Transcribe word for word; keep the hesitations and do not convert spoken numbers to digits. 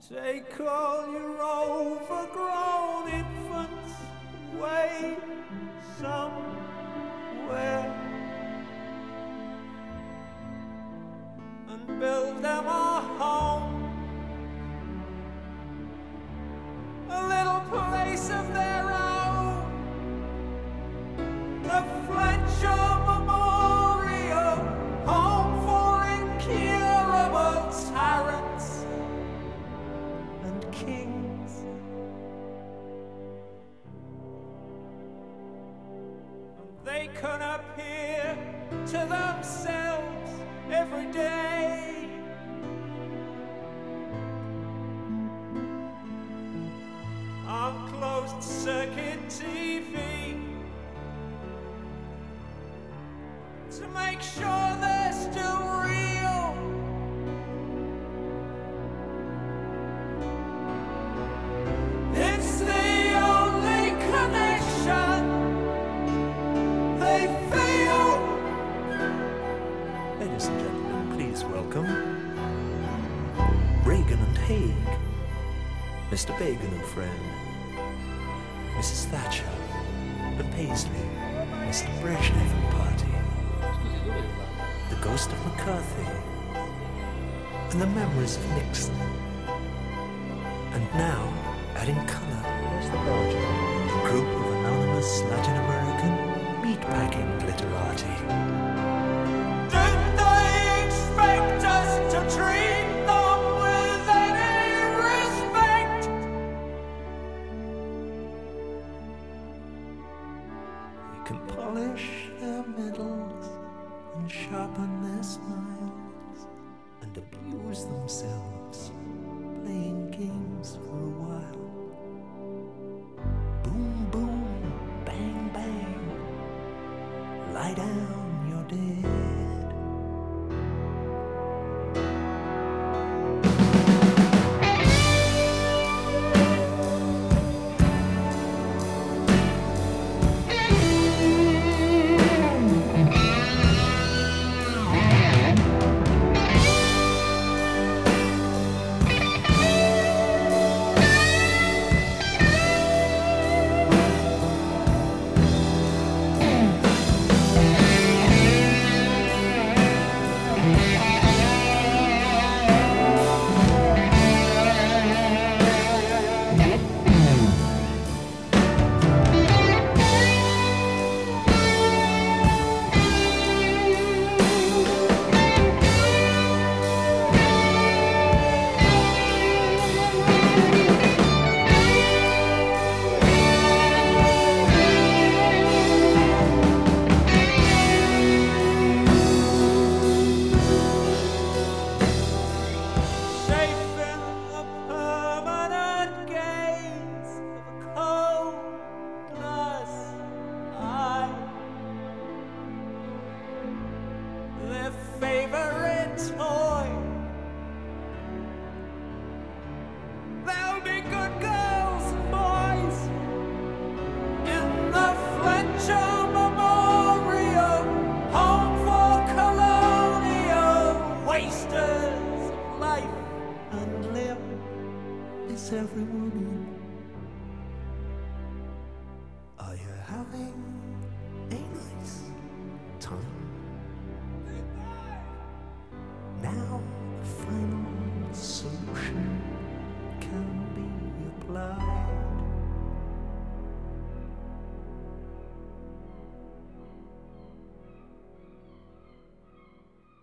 Take all your overgrown infants away somewhere and build them a home, a little place of their own, the Fletcher Memorial Home for Incurable Tyrants and Kings. And they can appear to themselves every day on closed circuit T V to make sure they're still real. It's the only connection they feel. Ladies and gentlemen, please welcome Reagan and Haig, Mister Bagan and friend, Missus Thatcher and Paisley, Mister Brezhnev and party, the ghost of McCarthy, and the memories of Nixon. And now, adding colour, there's the Belgian, a group of anonymous Latin American meatpacking glitterati. Did they expect us to treat them with any respect? They can polish their medals and sharpen their smiles and abuse themselves playing games for a while. Boom, boom, bang, bang. Lie down, you're dead. Safe in the permanent gaze of a cold glass eye, their favorite toy. They'll be good girls and boys in the Fletcher Memorial Home for Colonial Wasters of Life and Limb. Is everyone in?